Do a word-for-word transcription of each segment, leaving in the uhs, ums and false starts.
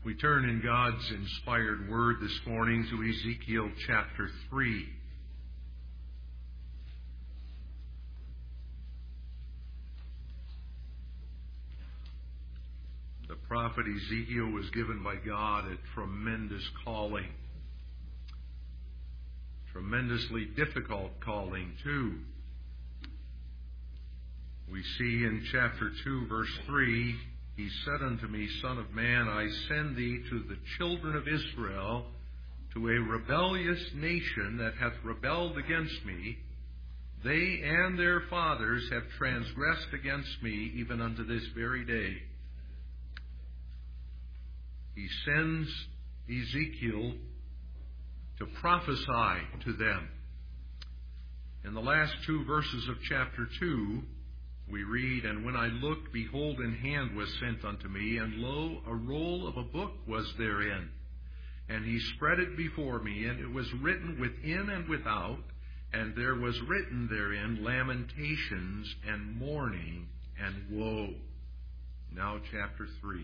We turn in God's inspired word this morning to Ezekiel chapter three. The prophet Ezekiel was given by God a tremendous calling. Tremendously difficult calling, too. We see in chapter two, verse three, He said unto me, Son of man, I send thee to the children of Israel, to a rebellious nation that hath rebelled against me. They and their fathers have transgressed against me, even unto this very day. He sends Ezekiel to prophesy to them. In the last two verses of chapter two, we read, And when I looked, behold, an hand was sent unto me, and lo, a roll of a book was therein. And he spread it before me, and it was written within and without, and there was written therein lamentations and mourning and woe. Now chapter three.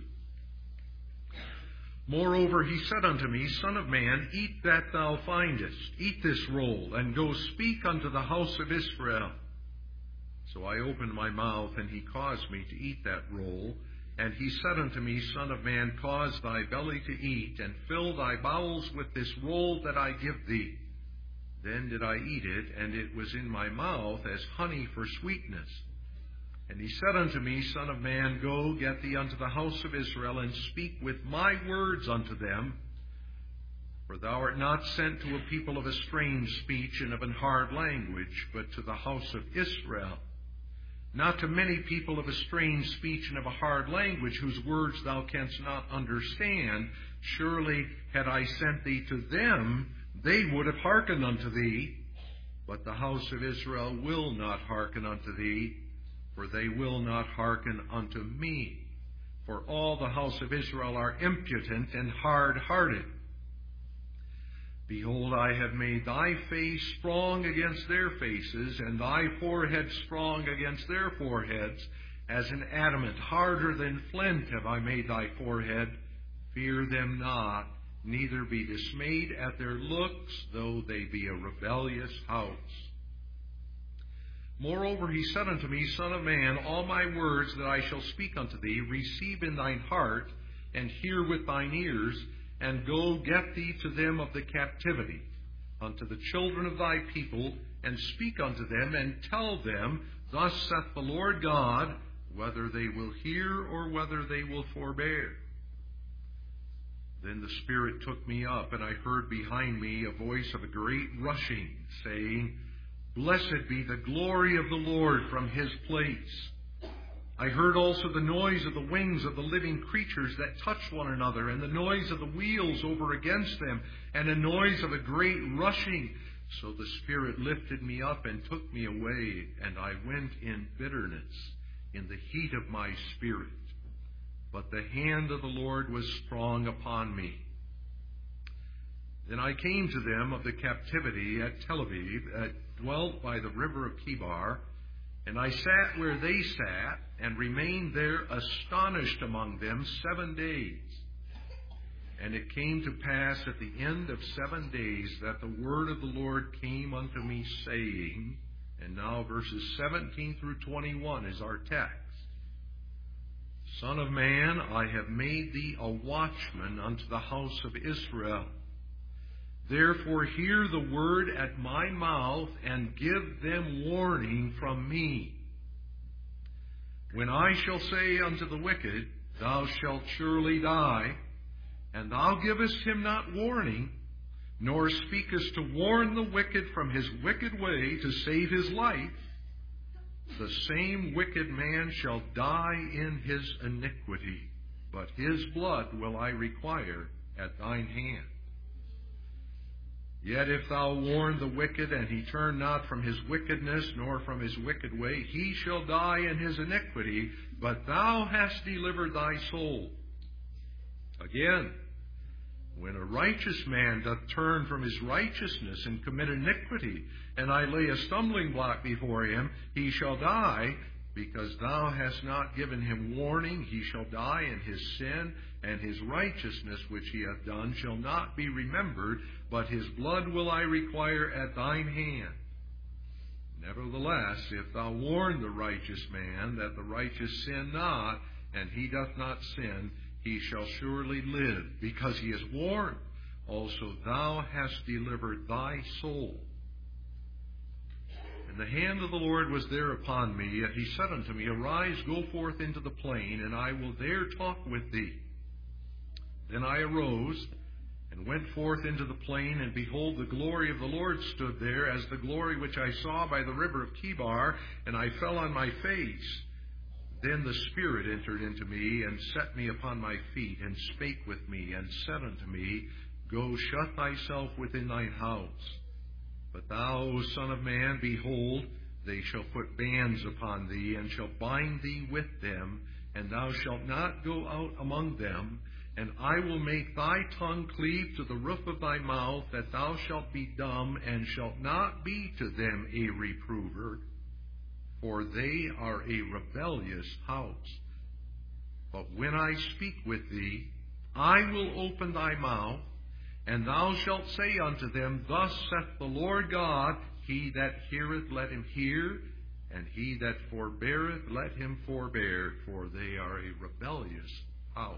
Moreover, he said unto me, Son of man, eat that thou findest, eat this roll, and go speak unto the house of Israel. So I opened my mouth, and he caused me to eat that roll. And he said unto me, Son of man, cause thy belly to eat, and fill thy bowels with this roll that I give thee. Then did I eat it, and it was in my mouth as honey for sweetness. And he said unto me, Son of man, go, get thee unto the house of Israel, and speak with my words unto them. For thou art not sent to a people of a strange speech and of an hard language, but to the house of Israel. Not to many people of a strange speech and of a hard language, whose words thou canst not understand. Surely had I sent thee to them, they would have hearkened unto thee. But the house of Israel will not hearken unto thee, for they will not hearken unto me. For all the house of Israel are impudent and hard-hearted. Behold, I have made thy face strong against their faces, and thy forehead strong against their foreheads. As an adamant, harder than flint have I made thy forehead. Fear them not, neither be dismayed at their looks, though they be a rebellious house. Moreover, he said unto me, Son of man, all my words that I shall speak unto thee, receive in thine heart, and hear with thine ears, and go get thee to them of the captivity, unto the children of thy people, and speak unto them, and tell them, Thus saith the Lord God, whether they will hear or whether they will forbear. Then the Spirit took me up, and I heard behind me a voice of a great rushing, saying, Blessed be the glory of the Lord from his place. I heard also the noise of the wings of the living creatures that touch one another, and the noise of the wheels over against them, and a noise of a great rushing. So the Spirit lifted me up and took me away, and I went in bitterness, in the heat of my spirit. But the hand of the Lord was strong upon me. Then I came to them of the captivity at Tel Aviv, that dwelt by the river of Chebar, and I sat where they sat, and remained there astonished among them seven days. And it came to pass at the end of seven days that the word of the Lord came unto me, saying, and now verses seventeen through twenty-one is our text, Son of man, I have made thee a watchman unto the house of Israel. Therefore hear the word at my mouth, and give them warning from me. When I shall say unto the wicked, Thou shalt surely die, and thou givest him not warning, nor speakest to warn the wicked from his wicked way to save his life, the same wicked man shall die in his iniquity, but his blood will I require at thine hand. Yet if thou warn the wicked, and he turn not from his wickedness, nor from his wicked way, he shall die in his iniquity, but thou hast delivered thy soul. Again, when a righteous man doth turn from his righteousness and commit iniquity, and I lay a stumbling block before him, he shall die, Because thou hast not given him warning, he shall die in his sin, and his righteousness which he hath done shall not be remembered, but his blood will I require at thine hand. Nevertheless, if thou warn the righteous man that the righteous sin not, and he doth not sin, he shall surely live, because he is warned. Also thou hast delivered thy soul. And the hand of the Lord was there upon me, and he said unto me, Arise, go forth into the plain, and I will there talk with thee. Then I arose, and went forth into the plain, and behold, the glory of the Lord stood there, as the glory which I saw by the river of Chebar, and I fell on my face. Then the Spirit entered into me, and set me upon my feet, and spake with me, and said unto me, Go, shut thyself within thine house. But thou, O Son of Man, behold, they shall put bands upon thee, and shall bind thee with them, and thou shalt not go out among them. And I will make thy tongue cleave to the roof of thy mouth, that thou shalt be dumb, and shalt not be to them a reprover, for they are a rebellious house. But when I speak with thee, I will open thy mouth, and thou shalt say unto them, Thus saith the Lord God, He that heareth, let him hear, and he that forbeareth, let him forbear, for they are a rebellious house.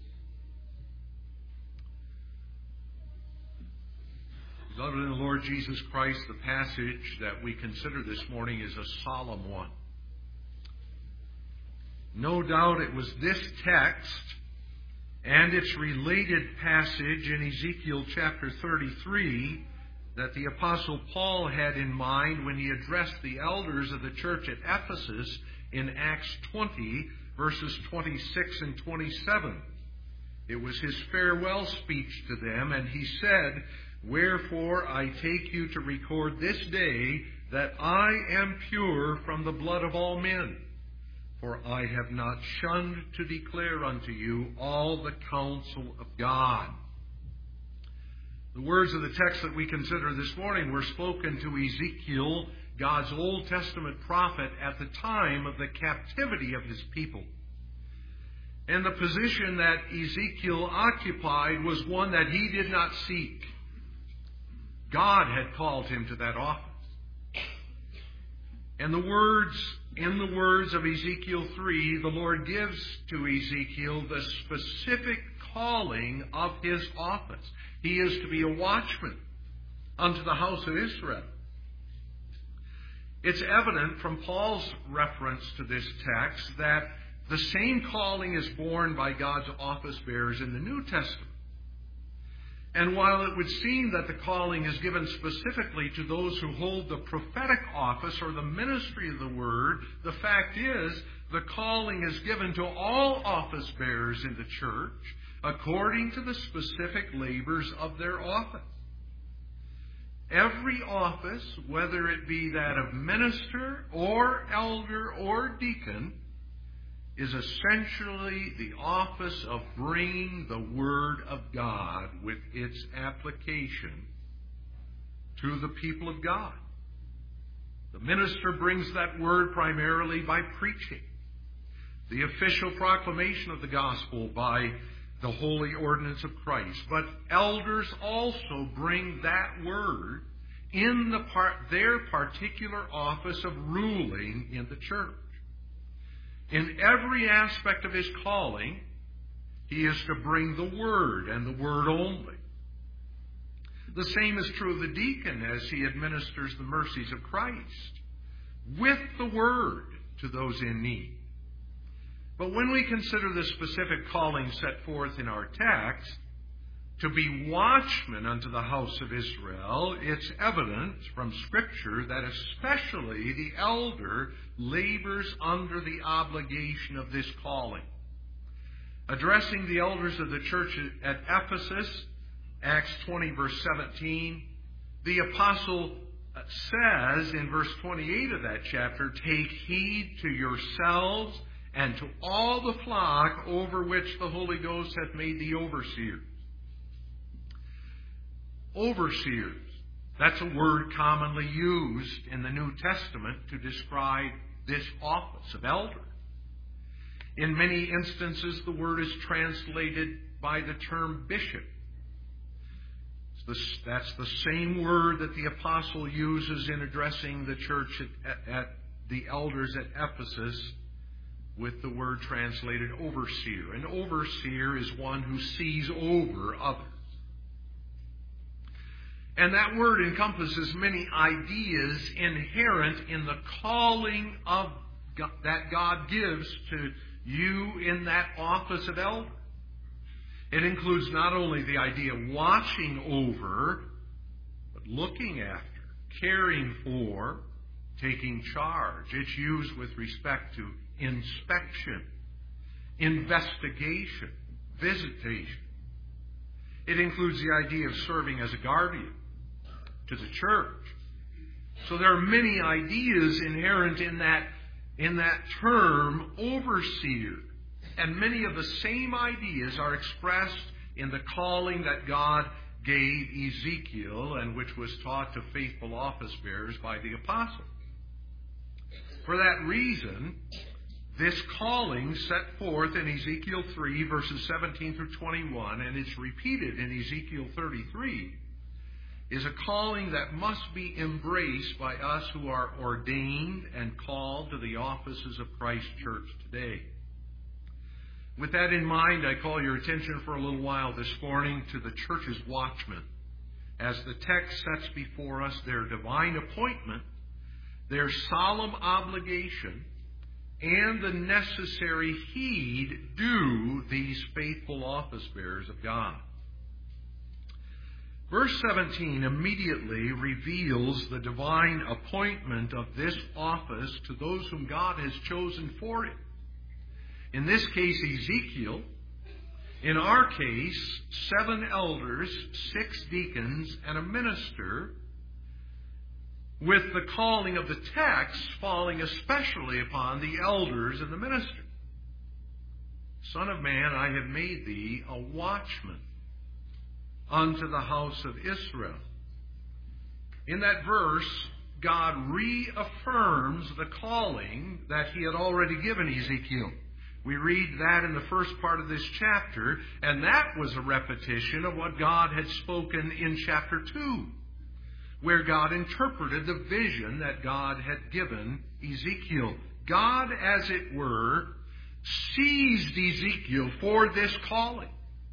Beloved in the Lord Jesus Christ, the passage that we consider this morning is a solemn one. No doubt it was this text and its related passage in Ezekiel chapter thirty-three that the Apostle Paul had in mind when he addressed the elders of the church at Ephesus in Acts twenty, verses twenty-six and twenty-seven. It was his farewell speech to them, and he said, Wherefore I take you to record this day that I am pure from the blood of all men. For I have not shunned to declare unto you all the counsel of God. The words of the text that we consider this morning were spoken to Ezekiel, God's Old Testament prophet, at the time of the captivity of his people. And the position that Ezekiel occupied was one that he did not seek. God had called him to that office. And the words, in the words of Ezekiel three, the Lord gives to Ezekiel the specific calling of his office. He is to be a watchman unto the house of Israel. It's evident from Paul's reference to this text that the same calling is borne by God's office bearers in the New Testament. And while it would seem that the calling is given specifically to those who hold the prophetic office or the ministry of the word, the fact is the calling is given to all office bearers in the church according to the specific labors of their office. Every office, whether it be that of minister or elder or deacon, is essentially the office of bringing the Word of God with its application to the people of God. The minister brings that Word primarily by preaching, the official proclamation of the gospel by the holy ordinance of Christ. But elders also bring that Word in the part, their particular office of ruling in the church. In every aspect of his calling, he is to bring the Word and the Word only. The same is true of the deacon as he administers the mercies of Christ with the Word to those in need. But when we consider the specific calling set forth in our text, to be watchmen unto the house of Israel, it's evident from Scripture that especially the elder labors under the obligation of this calling. Addressing the elders of the church at Ephesus, Acts twenty, verse seventeen, the apostle says in verse twenty-eight of that chapter, Take heed to yourselves and to all the flock over which the Holy Ghost hath made thee overseers. Overseers. That's a word commonly used in the New Testament to describe this office of elder. In many instances, the word is translated by the term bishop. That's the same word that the apostle uses in addressing the church at, at the elders at Ephesus with the word translated overseer. An overseer is one who sees over others. And that word encompasses many ideas inherent in the calling of God, that God gives to you in that office of elder. It includes not only the idea of watching over, but looking after, caring for, taking charge. It's used with respect to inspection, investigation, visitation. It includes the idea of serving as a guardian to the church. So there are many ideas inherent in that, in that term, overseer. And many of the same ideas are expressed in the calling that God gave Ezekiel and which was taught to faithful office bearers by the apostle. For that reason, this calling set forth in Ezekiel three, verses seventeen through twenty-one, and it's repeated in Ezekiel thirty-three, is a calling that must be embraced by us who are ordained and called to the offices of Christ's church today. With that in mind, I call your attention for a little while this morning to the church's watchmen, as the text sets before us their divine appointment, their solemn obligation, and the necessary heed due these faithful office bearers of God. Verse seventeen immediately reveals the divine appointment of this office to those whom God has chosen for it. In this case, Ezekiel. In our case, seven elders, six deacons, and a minister, with the calling of the text falling especially upon the elders and the minister. Son of man, I have made thee a watchman unto the house of Israel. In that verse, God reaffirms the calling that he had already given Ezekiel. We read that in the first part of this chapter, and that was a repetition of what God had spoken in chapter two, where God interpreted the vision that God had given Ezekiel. God, as it were, seized Ezekiel for this calling.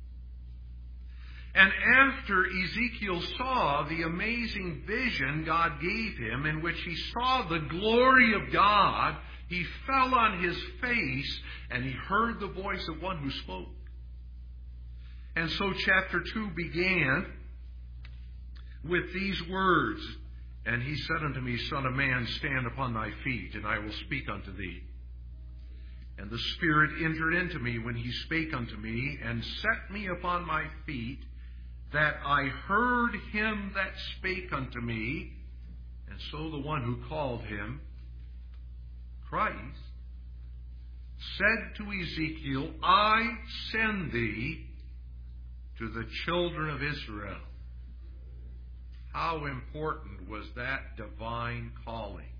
And after Ezekiel saw the amazing vision God gave him, in which he saw the glory of God, he fell on his face and he heard the voice of one who spoke. And so chapter two began with these words, and he said unto me, Son of man, stand upon thy feet, and I will speak unto thee. And the Spirit entered into me when he spake unto me, and set me upon my feet, that I heard him that spake unto me. And so the one who called him Christ said to Ezekiel, I send thee to the children of Israel. How important was that divine calling?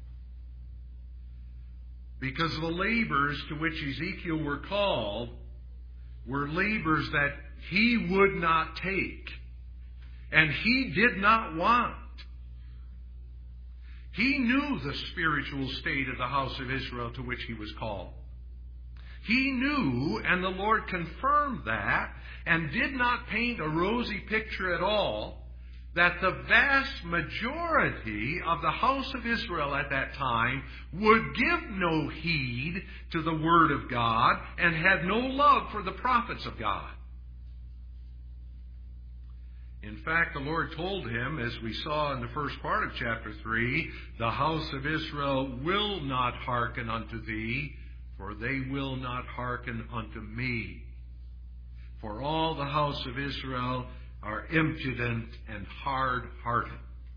Because the labors to which Ezekiel were called were labors that he would not take, and he did not want. He knew the spiritual state of the house of Israel to which he was called. He knew, and the Lord confirmed that, and did not paint a rosy picture at all, that the vast majority of the house of Israel at that time would give no heed to the Word of God and had no love for the prophets of God. In fact, the Lord told him, as we saw in the first part of chapter three, the house of Israel will not hearken unto thee, for they will not hearken unto me. For all the house of Israel are impudent and hard-hearted.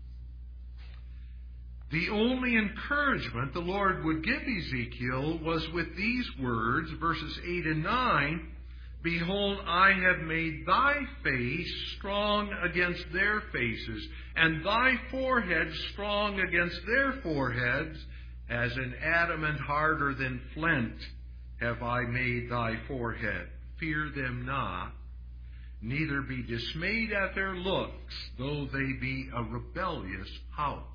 The only encouragement the Lord would give Ezekiel was with these words, verses eight and nine, Behold, I have made thy face strong against their faces, and thy forehead strong against their foreheads, As an adamant harder than flint have I made thy forehead. Fear them not, neither be dismayed at their looks, though they be a rebellious house.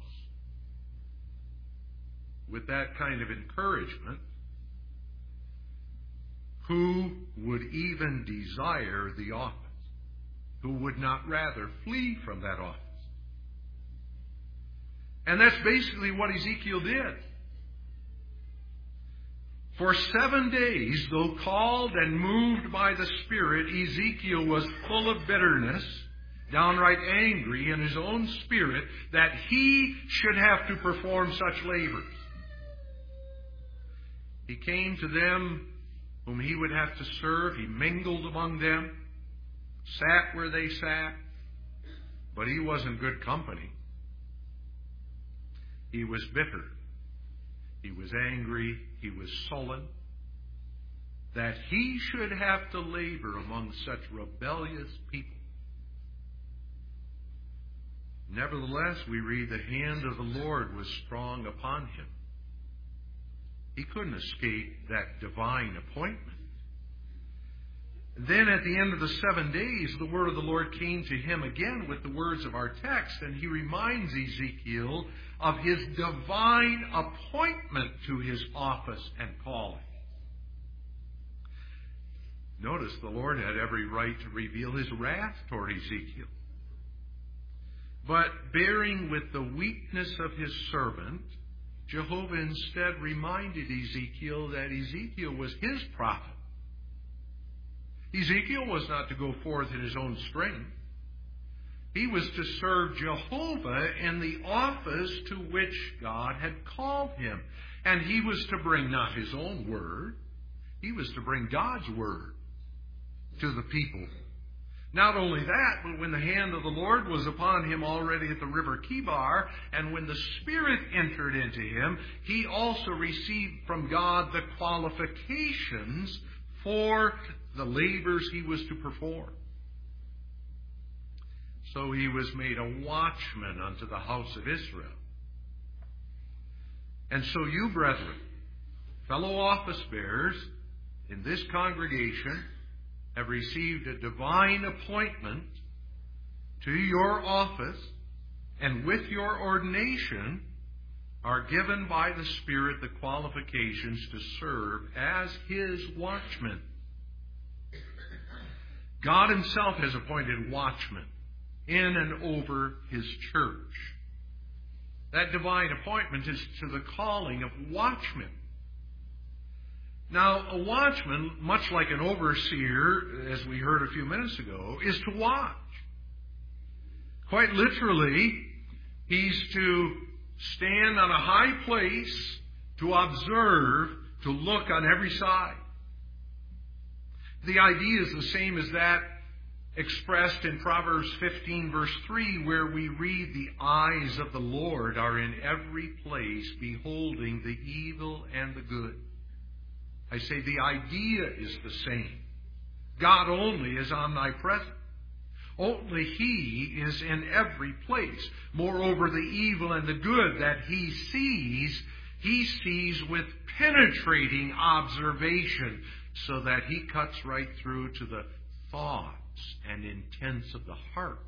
With that kind of encouragement, who would even desire the office? Who would not rather flee from that office? And that's basically what Ezekiel did. For seven days, though called and moved by the Spirit, Ezekiel was full of bitterness, downright angry in his own spirit that he should have to perform such labors. He came to them whom he would have to serve. He mingled among them, sat where they sat, but he wasn't good company. He was bitter. He was angry. He was sullen. That he should have to labor among such rebellious people. Nevertheless, we read the hand of the Lord was strong upon him. He couldn't escape that divine appointment. Then at the end of the seven days, the word of the Lord came to him again with the words of our text, and he reminds Ezekiel of his divine appointment to his office and calling. Notice the Lord had every right to reveal his wrath toward Ezekiel. But bearing with the weakness of his servant, Jehovah instead reminded Ezekiel that Ezekiel was his prophet. Ezekiel was not to go forth in his own strength. He was to serve Jehovah in the office to which God had called him. And he was to bring not his own word. He was to bring God's word to the people. Not only that, but when the hand of the Lord was upon him already at the river Kibar, and when the Spirit entered into him, he also received from God the qualifications for the labors he was to perform. So he was made a watchman unto the house of Israel. And so you, brethren, fellow office bearers in this congregation, have received a divine appointment to your office, and with your ordination are given by the Spirit the qualifications to serve as his watchmen. God himself has appointed watchmen in and over his church. That divine appointment is to the calling of watchmen. Now, a watchman, much like an overseer, as we heard a few minutes ago, is to watch. Quite literally, he's to stand on a high place, to observe, to look on every side. The idea is the same as that expressed in Proverbs fifteen, verse three, where we read, "The eyes of the Lord are in every place, beholding the evil and the good." I say the idea is the same. God only is omnipresent. Only he is in every place. Moreover, the evil and the good that he sees, he sees with penetrating observation, so that he cuts right through to the thoughts and intents of the heart.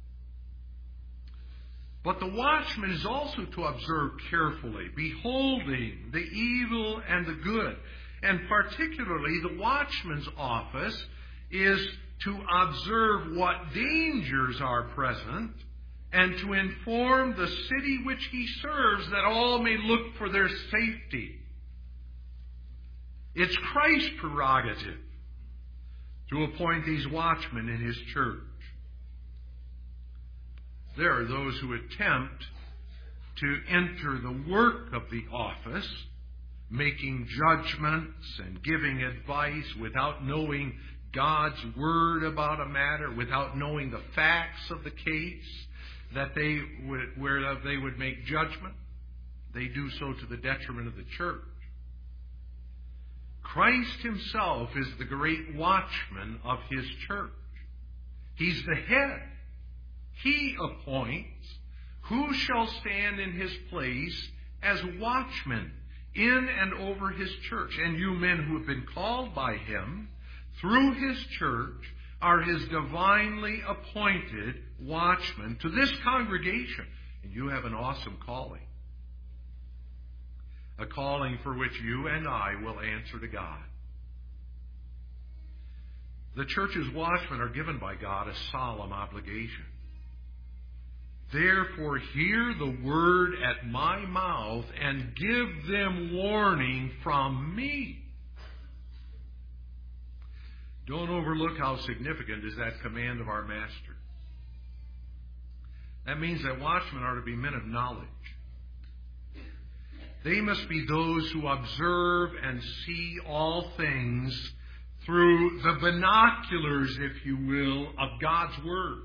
But the watchman is also to observe carefully, beholding the evil and the good. And particularly, the watchman's office is to observe what dangers are present and to inform the city which he serves that all may look for their safety. It's Christ's prerogative to appoint these watchmen in his church. There are those who attempt to enter the work of the office, making judgments and giving advice without knowing God's word about a matter, without knowing the facts of the case, that they would, where they would make judgment. They do so to the detriment of the church. Christ himself is the great watchman of his church. He's the head. He appoints who shall stand in his place as watchmen. in and over His church. And you men who have been called by Him through His church are His divinely appointed watchmen to this congregation. And you have an awesome calling. A calling for which you and I will answer to God. The church's watchmen are given by God a solemn obligation. Therefore, hear the word at my mouth and give them warning from me. Don't overlook how significant is that command of our Master. That means that watchmen are to be men of knowledge. They must be those who observe and see all things through the binoculars, if you will, of God's Word.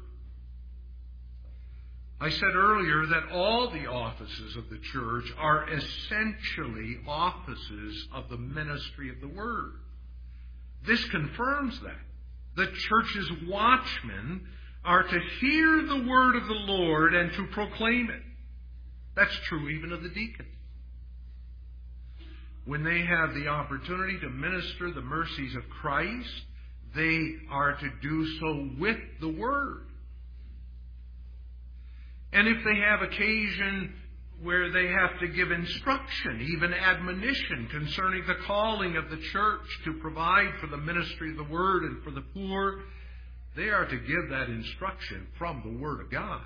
I said earlier that all the offices of the church are essentially offices of the ministry of the Word. This confirms that. The church's watchmen are to hear the word of the Lord and to proclaim it. That's true even of the deacons. When they have the opportunity to minister the mercies of Christ, they are to do so with the Word. And if they have occasion where they have to give instruction, even admonition concerning the calling of the church to provide for the ministry of the Word and for the poor, they are to give that instruction from the Word of God.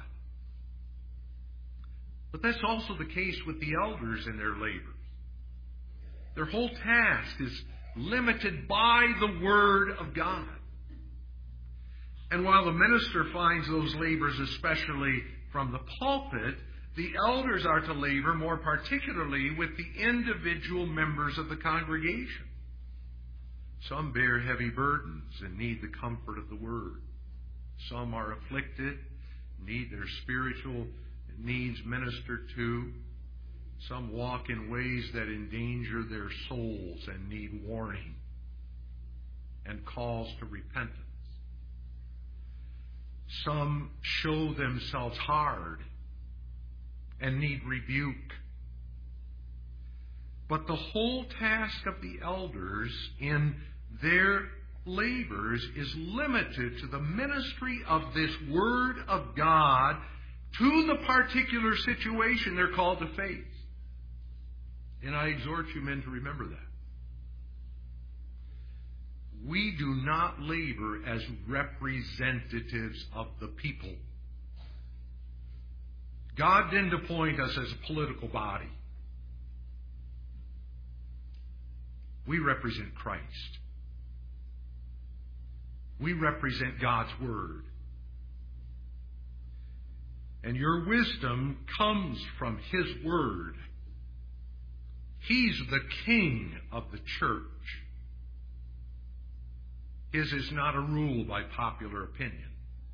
But that's also the case with the elders in their labors. Their whole task is limited by the Word of God. And while the minister finds those labors especially from the pulpit, the elders are to labor more particularly with the individual members of the congregation. Some bear heavy burdens and need the comfort of the Word. Some are afflicted, need their spiritual needs ministered to. Some walk in ways that endanger their souls and need warning and calls to repentance. Some show themselves hard and need rebuke. But the whole task of the elders in their labors is limited to the ministry of this Word of God to the particular situation they're called to face. And I exhort you men to remember that. We do not labor as representatives of the people. God didn't appoint us as a political body. We represent Christ. We represent God's Word. And your wisdom comes from His Word. He's the King of the church. His is not a rule by popular opinion.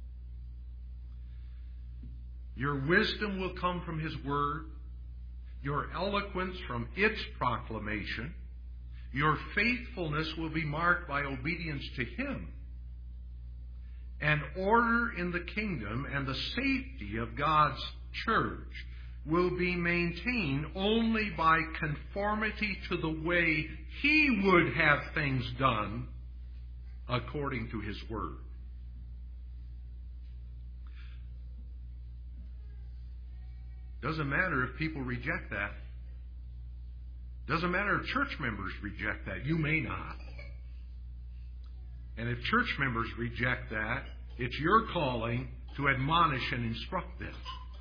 Your wisdom will come from His Word, your eloquence from its proclamation, your faithfulness will be marked by obedience to Him, and order in the kingdom and the safety of God's church will be maintained only by conformity to the way He would have things done according to His Word. Doesn't matter if people reject that. Doesn't matter if church members reject that. You may not. And if church members reject that, it's your calling to admonish and instruct them.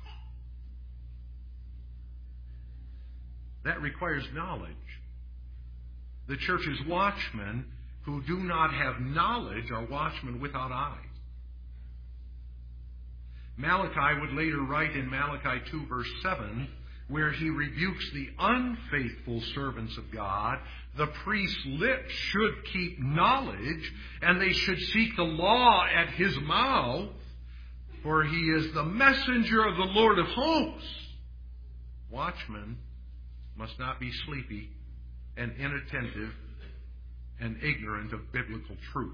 That requires knowledge. The church's watchmen who do not have knowledge are watchmen without eyes. Malachi would later write in Malachi two verse seven, where he rebukes the unfaithful servants of God, the priest's lips should keep knowledge, and they should seek the law at his mouth, for he is the messenger of the Lord of hosts. Watchmen must not be sleepy and inattentive and ignorant of biblical truth.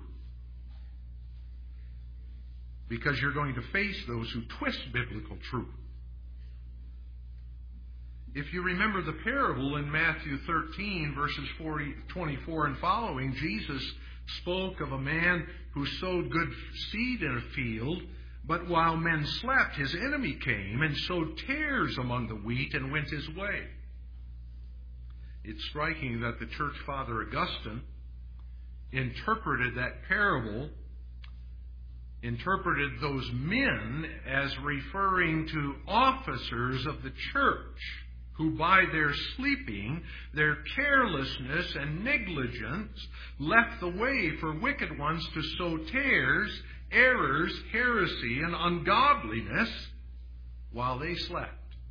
Because you're going to face those who twist biblical truth. If you remember the parable in Matthew thirteen, verses forty, twenty-four and following, Jesus spoke of a man who sowed good seed in a field, but while men slept, his enemy came and sowed tares among the wheat and went his way. It's striking that the church father Augustine interpreted that parable, interpreted those men as referring to officers of the church who by their sleeping, their carelessness and negligence, left the way for wicked ones to sow tares, errors, heresy, and ungodliness while they slept.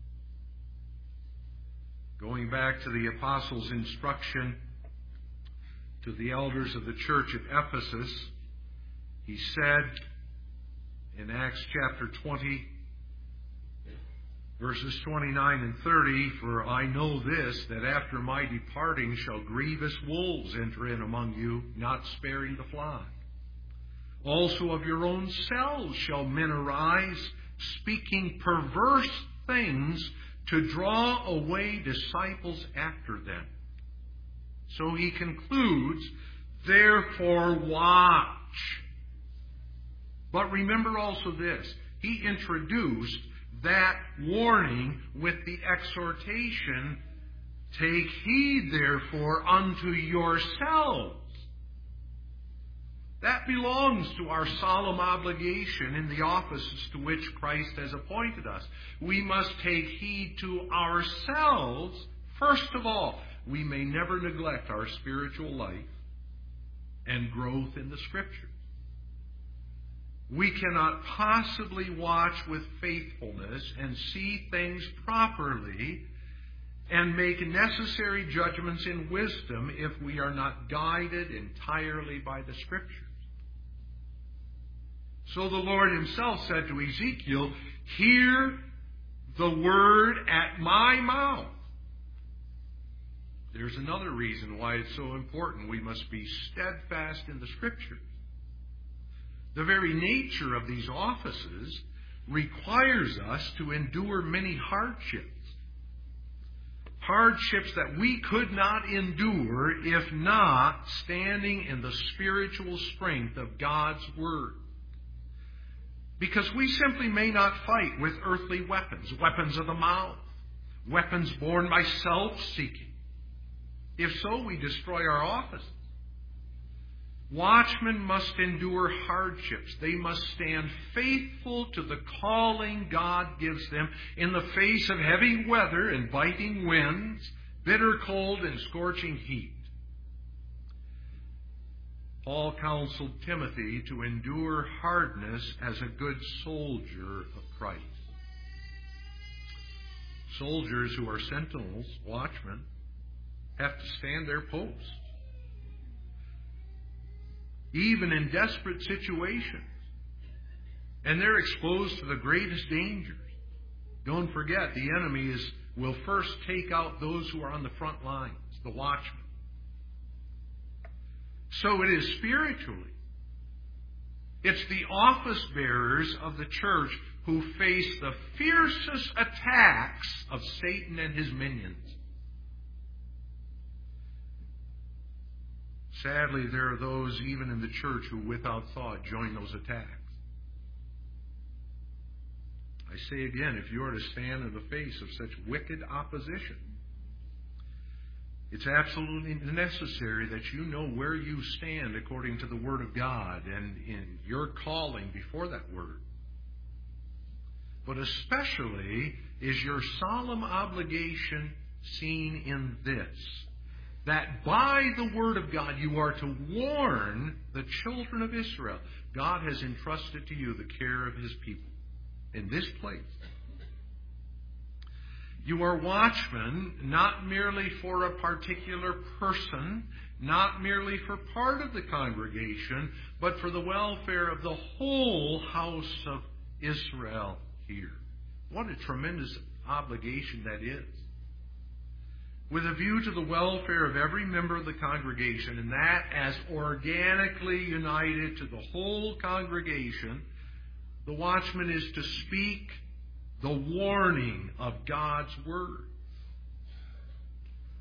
Going back to the apostles' instruction to the elders of the church at Ephesus, he said in Acts chapter twenty, verses twenty-nine and thirty, "For I know this, that after my departing shall grievous wolves enter in among you, not sparing the flock. Also of your own selves shall men arise, speaking perverse things, to draw away disciples after them." So he concludes, "Therefore watch." But remember also this, he introduced that warning with the exhortation, "Take heed therefore unto yourselves." That belongs to our solemn obligation in the offices to which Christ has appointed us. We must take heed to ourselves first of all. We may never neglect our spiritual life and growth in the Scriptures. We cannot possibly watch with faithfulness and see things properly and make necessary judgments in wisdom if we are not guided entirely by the Scriptures. So the Lord himself said to Ezekiel, "Hear the word at my mouth." There's another reason why it's so important. We must be steadfast in the Scriptures. The very nature of these offices requires us to endure many hardships. Hardships that we could not endure if not standing in the spiritual strength of God's Word. Because we simply may not fight with earthly weapons, weapons of the mouth, weapons borne by self-seeking. If so, we destroy our offices. Watchmen must endure hardships. They must stand faithful to the calling God gives them in the face of heavy weather and biting winds, bitter cold and scorching heat. Paul counseled Timothy to endure hardness as a good soldier of Christ. Soldiers who are sentinels, watchmen, have to stand their post. Even in desperate situations. And they're exposed to the greatest dangers. Don't forget, the enemy is will first take out those who are on the front lines, the watchmen. So it is spiritually. It's the office bearers of the church who face the fiercest attacks of Satan and his minions. Sadly, there are those even in the church who without thought join those attacks. I say again, if you are to stand in the face of such wicked opposition, it's absolutely necessary that you know where you stand according to the Word of God and in your calling before that Word. But especially is your solemn obligation seen in this, that by the Word of God you are to warn the children of Israel. God has entrusted to you the care of His people in this place. You are watchmen not merely for a particular person, not merely for part of the congregation, but for the welfare of the whole house of Israel here. What a tremendous obligation that is. With a view to the welfare of every member of the congregation, and that as organically united to the whole congregation, the watchman is to speak the warning of God's Word.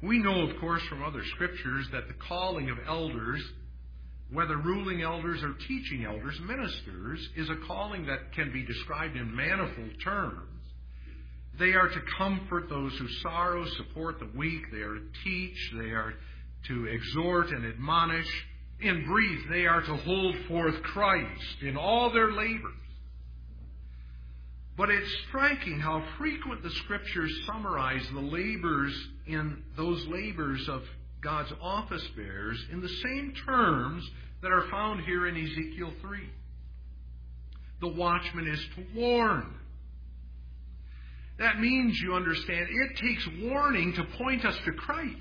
We know, of course, from other scriptures that the calling of elders, whether ruling elders or teaching elders, ministers, is a calling that can be described in manifold terms. They are to comfort those who sorrow, support the weak. They are to teach. They are to exhort and admonish. In brief, they are to hold forth Christ in all their labors. But it's striking how frequent the Scriptures summarize the labors in those labors of God's office bearers in the same terms that are found here in Ezekiel three. The watchman is to warn. That means, you understand, it takes warning to point us to Christ.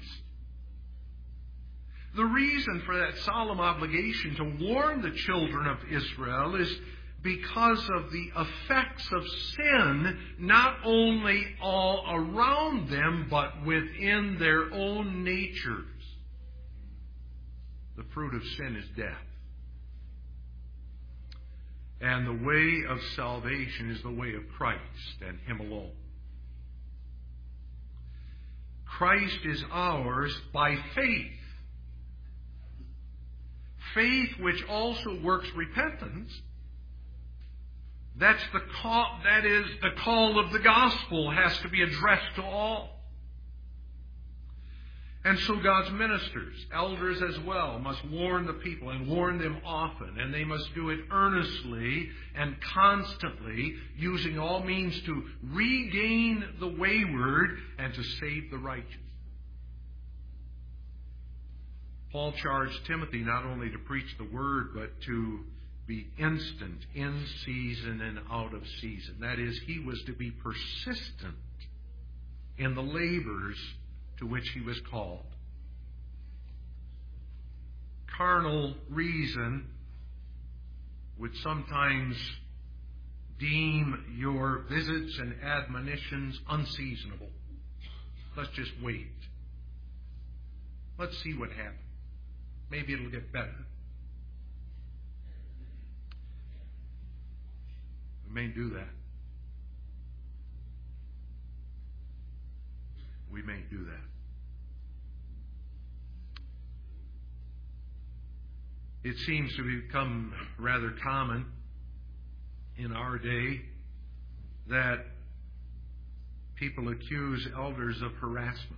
The reason for that solemn obligation to warn the children of Israel is because of the effects of sin, not only all around them, but within their own natures. The fruit of sin is death. And the way of salvation is the way of Christ and Him alone. Christ is ours by faith. Faith which also works repentance. That's the call, that is, the call of the gospel has to be addressed to all. And so God's ministers, elders as well, must warn the people and warn them often. And they must do it earnestly and constantly, using all means to regain the wayward and to save the righteous. Paul charged Timothy not only to preach the word, but to be instant, in season and out of season. That is, he was to be persistent in the labors to which he was called. Carnal reason would sometimes deem your visits and admonitions unseasonable. Let's just wait. Let's see what happens. Maybe it'll get better. We may do that. We may do that. It seems to become rather common in our day that people accuse elders of harassment,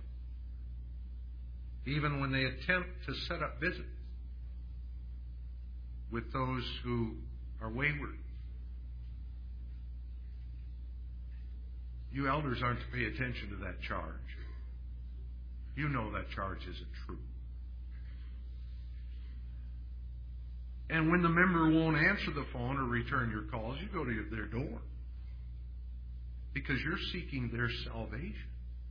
even when they attempt to set up visits with those who are wayward. You elders aren't to pay attention to that charge. You know that charge isn't true. And when the member won't answer the phone or return your calls, you go to their door. Because you're seeking their salvation.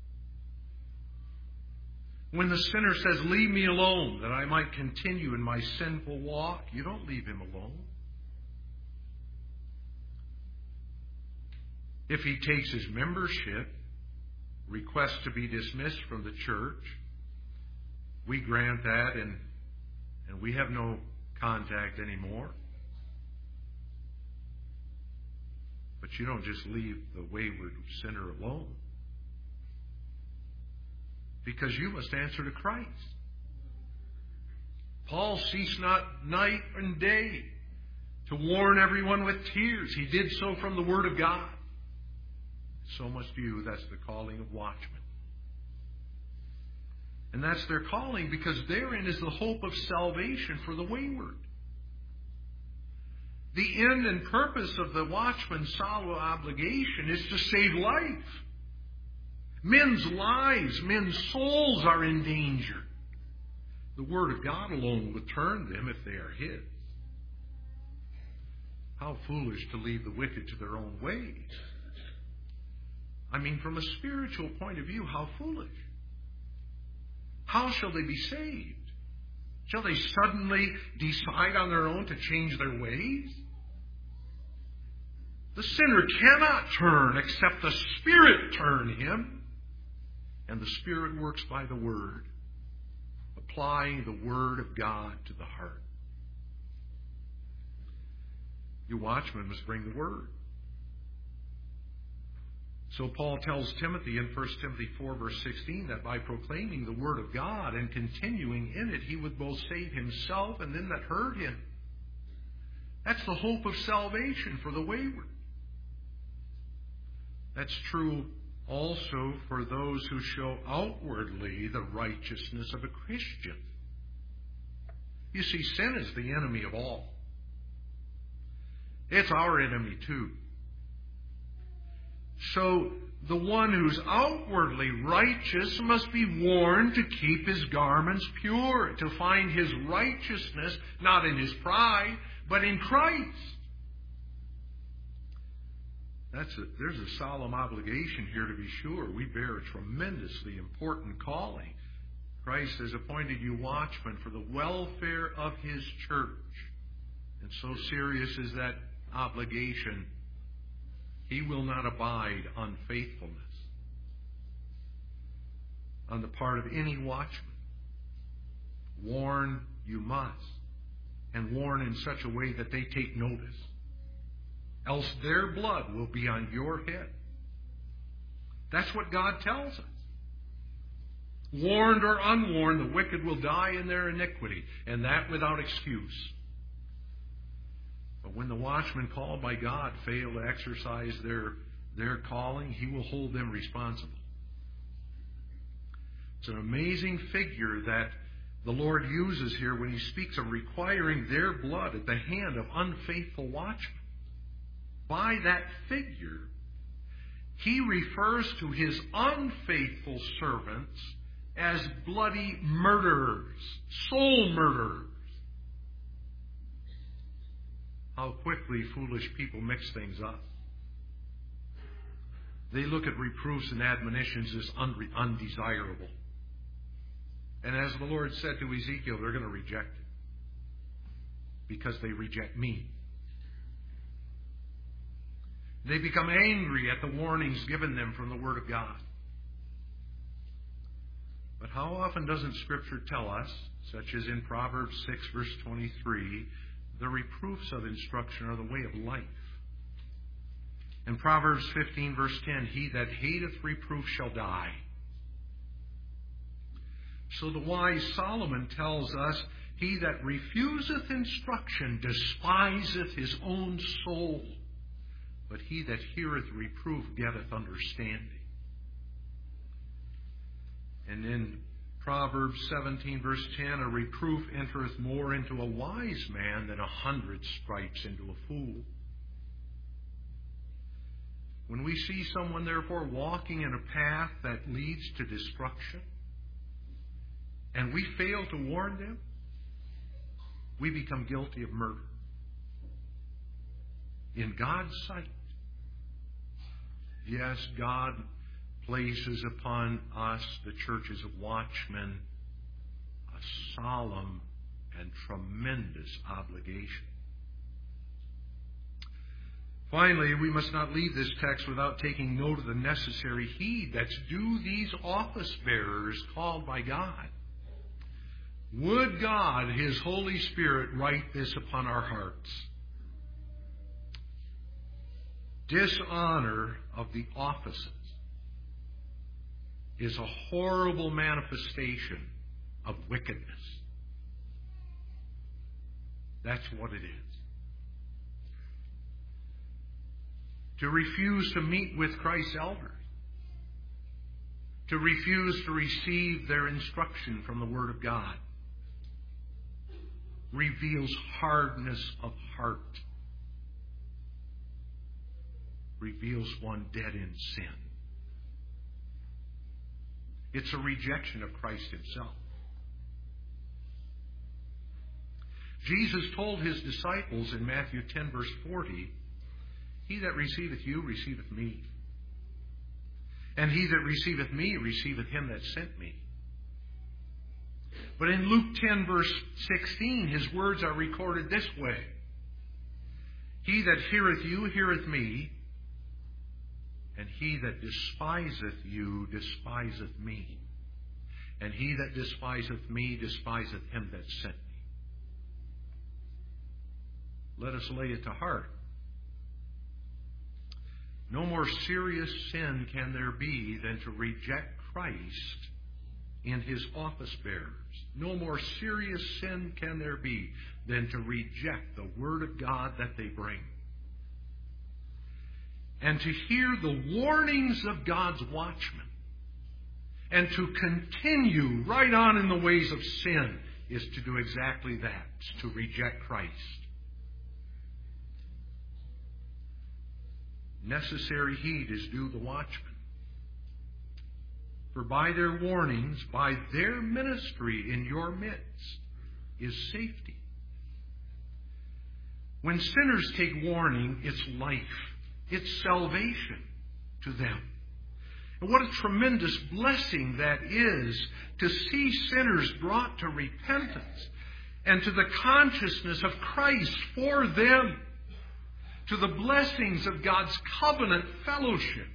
When the sinner says, "Leave me alone, that I might continue in my sinful walk," you don't leave him alone. If he takes his membership, requests to be dismissed from the church, we grant that and, and we have no contact anymore. But you don't just leave the wayward sinner alone. Because you must answer to Christ. Paul ceased not night and day to warn everyone with tears. He did so from the Word of God. So must you. That's the calling of watchmen. And that's their calling because therein is the hope of salvation for the wayward. The end and purpose of the watchman's solemn obligation is to save life. Men's lives, men's souls are in danger. The Word of God alone will turn them if they are His. How foolish to leave the wicked to their own ways. I mean, from a spiritual point of view, how foolish. How shall they be saved? Shall they suddenly decide on their own to change their ways? The sinner cannot turn except the Spirit turn him. And the Spirit works by the Word, applying the Word of God to the heart. You watchmen must bring the Word. So Paul tells Timothy in First Timothy four, verse sixteen, that by proclaiming the Word of God and continuing in it, he would both save himself and them that heard him. That's the hope of salvation for the wayward. That's true also for those who show outwardly the righteousness of a Christian. You see, sin is the enemy of all. It's our enemy too. So the one who's outwardly righteous must be warned to keep his garments pure, to find his righteousness not in his pride, but in Christ. That's a, there's a solemn obligation here, to be sure. We bear a tremendously important calling. Christ has appointed you watchmen for the welfare of His church. And so serious is that obligation, He will not abide unfaithfulness on the part of any watchman. Warn you must, and warn in such a way that they take notice. Else their blood will be on your head. That's what God tells us. Warned or unwarned, the wicked will die in their iniquity, and that without excuse. But when the watchmen called by God fail to exercise their, their calling, He will hold them responsible. It's an amazing figure that the Lord uses here when He speaks of requiring their blood at the hand of unfaithful watchmen. By that figure, He refers to His unfaithful servants as bloody murderers, soul murderers. How quickly foolish people mix things up. They look at reproofs and admonitions as unre- undesirable. And as the Lord said to Ezekiel, they're going to reject it because they reject me. They become angry at the warnings given them from the Word of God. But how often doesn't Scripture tell us, such as in Proverbs six, verse twenty-three, the reproofs of instruction are the way of life? In Proverbs fifteen, verse ten, he that hateth reproof shall die. So the wise Solomon tells us, he that refuseth instruction despiseth his own soul, but he that heareth reproof getteth understanding. And in Proverbs seventeen, verse ten, a reproof entereth more into a wise man than a hundred stripes into a fool. When we see someone, therefore, walking in a path that leads to destruction, and we fail to warn them, we become guilty of murder. In God's sight, yes, God places upon us, the churches of watchmen, a solemn and tremendous obligation. Finally, we must not leave this text without taking note of the necessary heed that's due these office bearers called by God. Would God, His Holy Spirit, write this upon our hearts? Dishonor of the offices is a horrible manifestation of wickedness. That's what it is. To refuse to meet with Christ's elders, to refuse to receive their instruction from the Word of God, reveals hardness of heart, reveals one dead in sin. It's a rejection of Christ Himself. Jesus told His disciples in Matthew ten, verse forty, he that receiveth you receiveth me, and he that receiveth me receiveth him that sent me. But in Luke ten, verse sixteen, His words are recorded this way: he that heareth you heareth me, and he that despiseth you despiseth me, and he that despiseth me despiseth him that sent me. Let us lay it to heart. No more serious sin can there be than to reject Christ in his office bearers. No more serious sin can there be than to reject the Word of God that they bring. And to hear the warnings of God's watchmen and to continue right on in the ways of sin is to do exactly that, to reject Christ. Necessary heed is due the watchmen. For by their warnings, by their ministry in your midst, is safety. When sinners take warning, it's life. It's salvation to them. And what a tremendous blessing that is to see sinners brought to repentance and to the consciousness of Christ for them, to the blessings of God's covenant fellowship.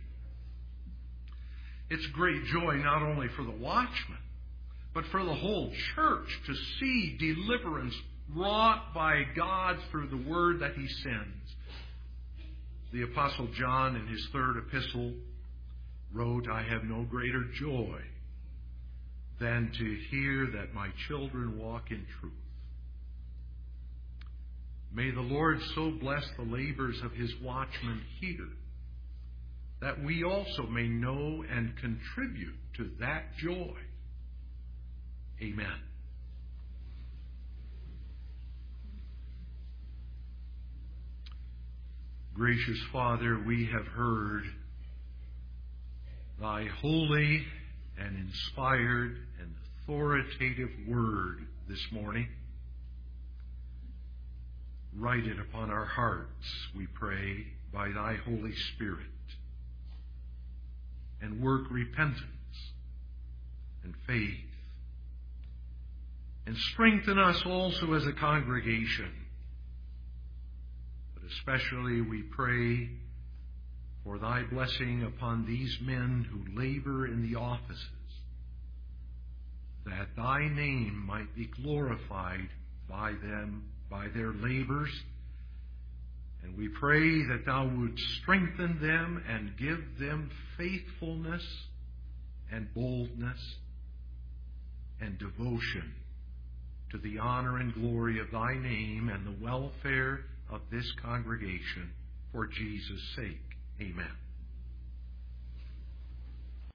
It's great joy not only for the watchman, but for the whole church to see deliverance wrought by God through the word that he sends. The Apostle John in his third epistle wrote, I have no greater joy than to hear that my children walk in truth. May the Lord so bless the labors of his watchmen here that we also may know and contribute to that joy. Amen. Gracious Father, we have heard thy holy and inspired and authoritative word this morning. Write it upon our hearts, we pray, by thy Holy Spirit, and work repentance and faith, and strengthen us also as a congregation. But especially we pray for thy blessing upon these men who labor in the offices, that thy name might be glorified by them, by their labors. And we pray that thou wouldst strengthen them and give them faithfulness and boldness and devotion to the honor and glory of thy name and the welfare of this congregation, for Jesus' sake. Amen.